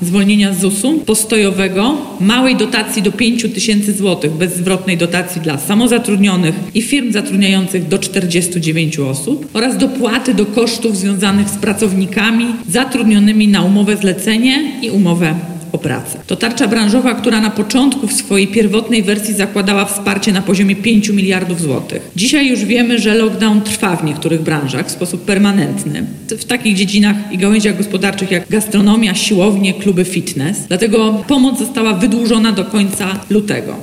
zwolnienia z ZUS-u postojowego, małej dotacji do 5 000 złotych, bezzwrotnej dotacji dla samozatrudnionych i firm zatrudniających do 49 osób oraz dopłaty do kosztów związanych z pracownikami zatrudnionymi na umowę zlecenie i umowę o pracę. To tarcza branżowa, która na początku w swojej pierwotnej wersji zakładała wsparcie na poziomie 5 miliardów złotych. Dzisiaj już wiemy, że lockdown trwa w niektórych branżach w sposób permanentny. W takich dziedzinach i gałęziach gospodarczych jak gastronomia, siłownie, kluby fitness. Dlatego pomoc została wydłużona do końca lutego.